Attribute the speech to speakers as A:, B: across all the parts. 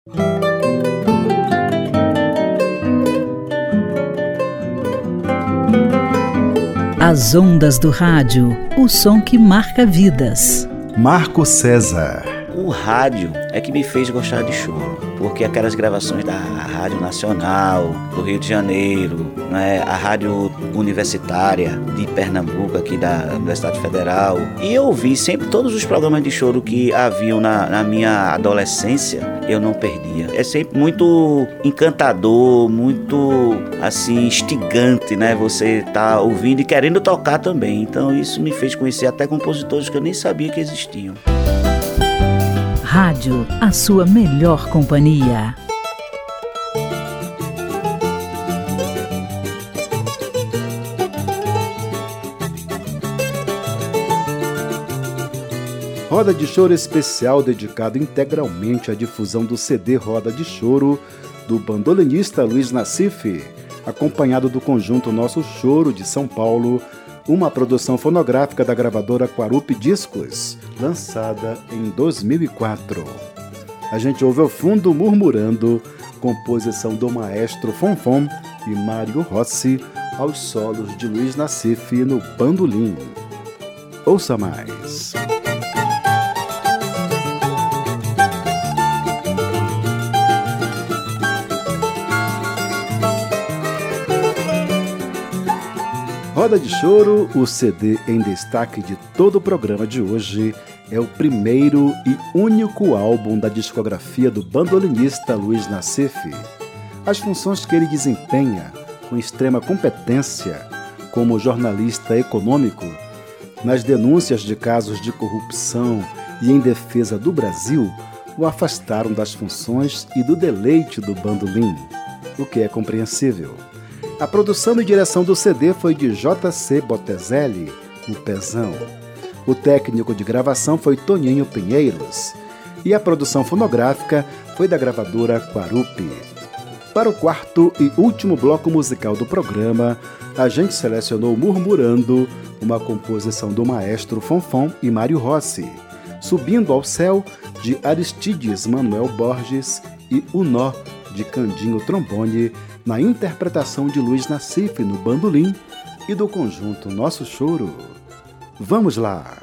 A: As ondas do rádio, o som que marca vidas.
B: Marco César.
C: O rádio é que me fez gostar de choro, porque aquelas gravações da Rádio Nacional do Rio de Janeiro, né, a Rádio Universitária de Pernambuco, aqui da Universidade Federal, e eu ouvi sempre todos os programas de choro que haviam na minha adolescência, eu não perdia. É sempre muito encantador, muito assim instigante, né? Você tá ouvindo e querendo tocar também. Então isso me fez conhecer até compositores que eu nem sabia que existiam.
A: Rádio, a sua melhor companhia.
B: Roda de Choro especial dedicado integralmente à difusão do CD Roda de Choro do bandolinista Luiz Nassif, acompanhado do conjunto Nosso Choro de São Paulo, uma produção fonográfica da gravadora Quarupi Discos, lançada em 2004. A gente ouve ao fundo Murmurando, composição do maestro Fonfon e Mário Rossi, aos solos de Luiz Nassif no bandolim. Ouça mais. Roda de Choro, o CD em destaque de todo o programa de hoje, é o primeiro e único álbum da discografia do bandolinista Luiz Nassif. As funções que ele desempenha com extrema competência como jornalista econômico, nas denúncias de casos de corrupção e em defesa do Brasil, o afastaram das funções e do deleite do bandolim, o que é compreensível. A produção e direção do CD foi de J.C. Botezelli, o Pezão. O técnico de gravação foi Toninho Pinheiros. E a produção fonográfica foi da gravadora Quarupi. Para o quarto e último bloco musical do programa, a gente selecionou Murmurando, uma composição do maestro Fonfon e Mário Rossi, Subindo ao Céu, de Aristides Manuel Borges, e O Nó, de Candinho Trombone, na interpretação de Luiz Nassif no bandolim e do conjunto Nosso Choro. Vamos lá!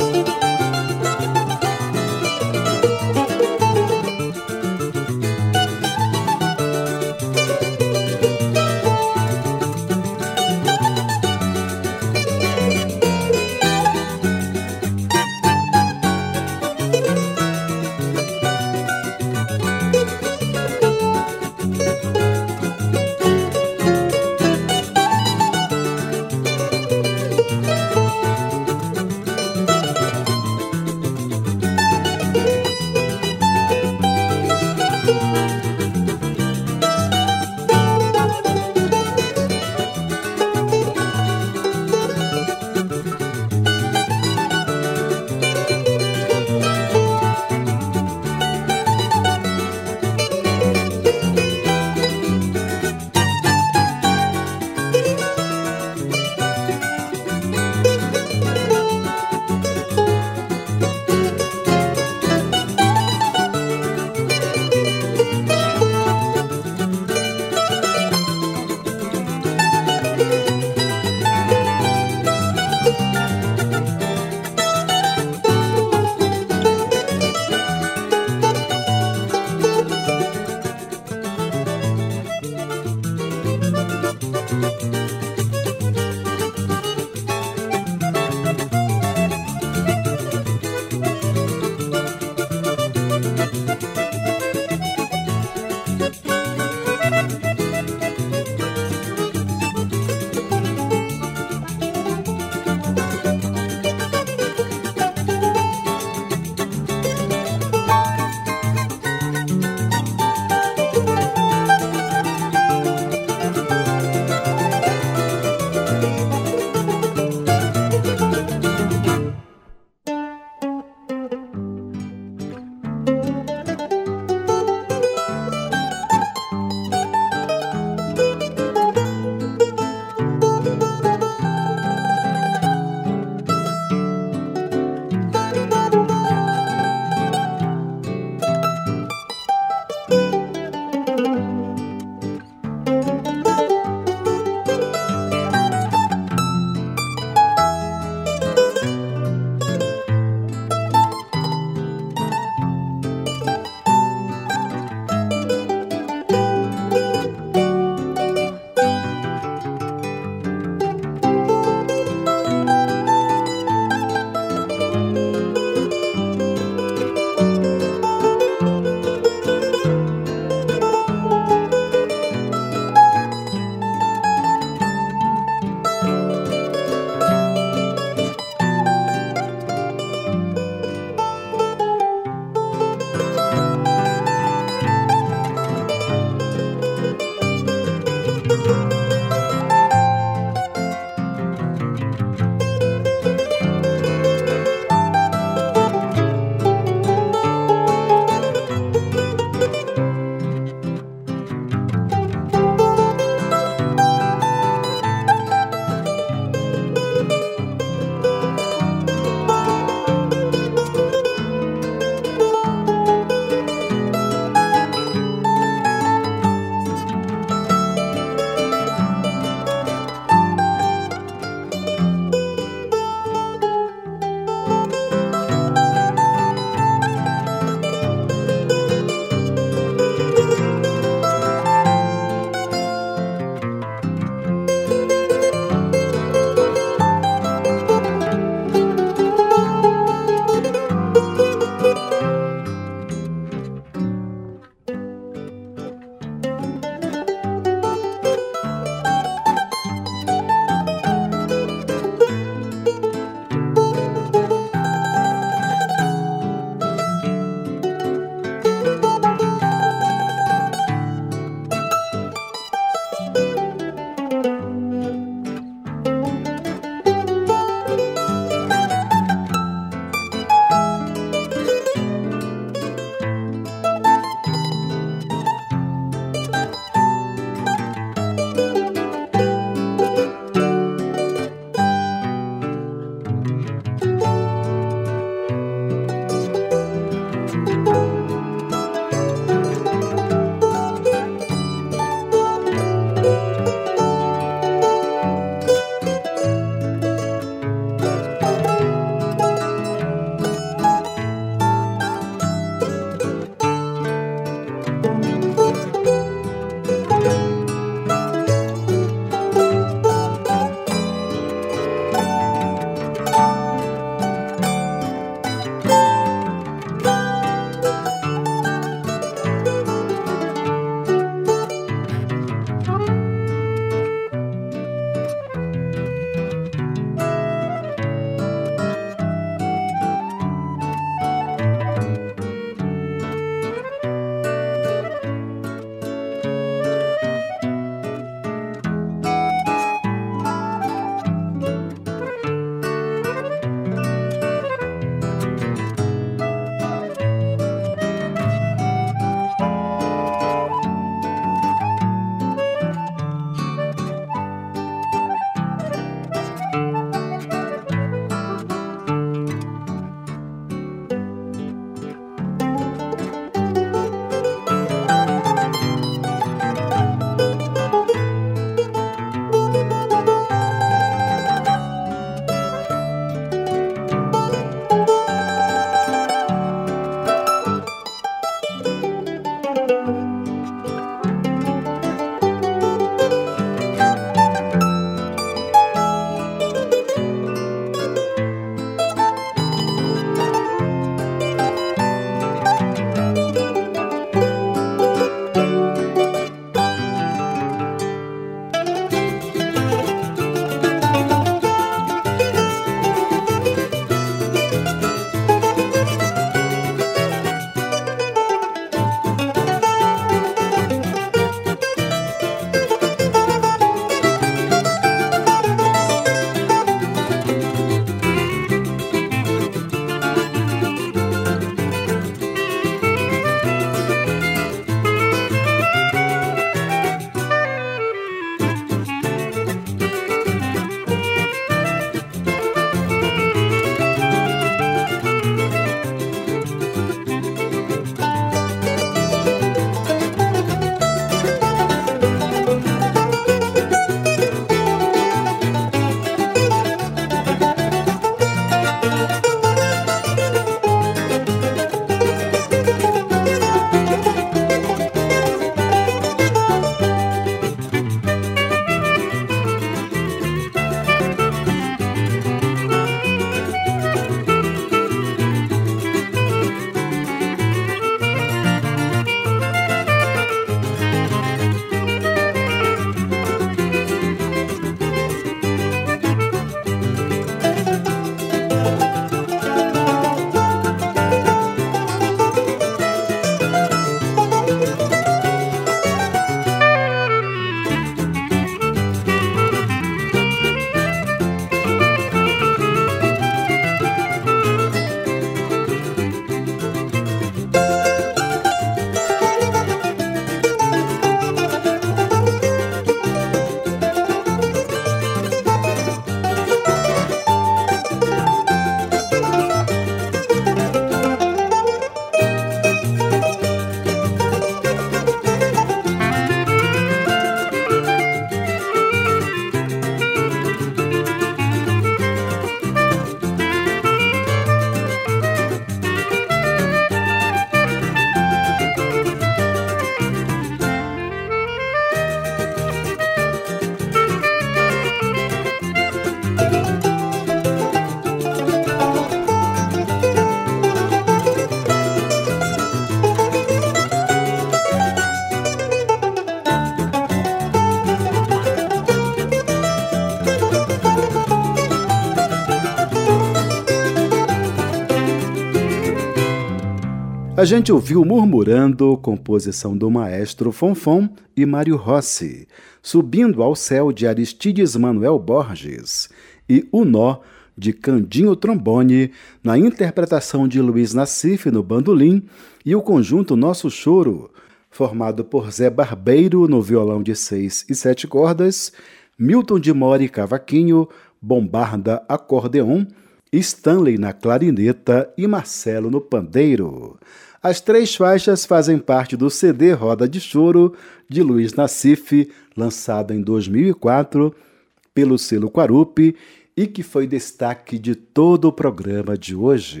B: A gente ouviu Murmurando, composição do maestro Fonfon e Mário Rossi, Subindo ao Céu, de Aristides Manuel Borges, e O Nó, de Candinho Trombone, na interpretação de Luiz Nassif no bandolim, e o conjunto Nosso Choro, formado por Zé Barbeiro no violão de 6 e 7 cordas, Milton de Mori cavaquinho, Bombarda acordeon, Stanley na clarineta e Marcelo no pandeiro. As 3 faixas fazem parte do CD Roda de Choro, de Luiz Nassif, lançado em 2004 pelo selo Quarupi e que foi destaque de todo o programa de hoje.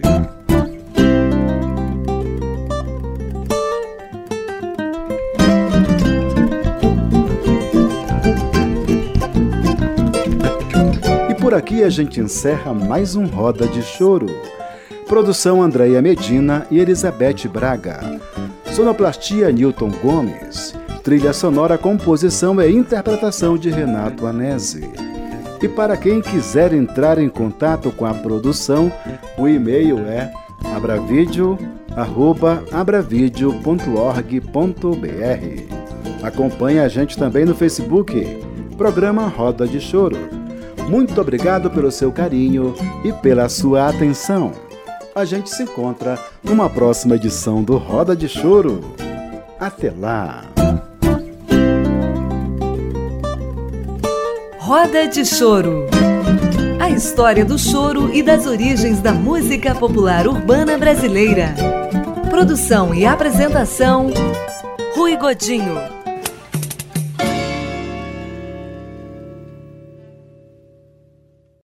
B: E por aqui a gente encerra mais um Roda de Choro. Produção Andréia Medina e Elizabeth Braga. Sonoplastia Newton Gomes. Trilha sonora, composição e interpretação de Renato Anese. E para quem quiser entrar em contato com a produção, o e-mail é abravideo@abravideo.org.br. Acompanhe a gente também no Facebook, Programa Roda de Choro. Muito obrigado pelo seu carinho e pela sua atenção. A gente se encontra numa próxima edição do Roda de Choro. Até lá!
A: Roda de Choro. A história do choro e das origens da música popular urbana brasileira. Produção e apresentação, Rui Godinho.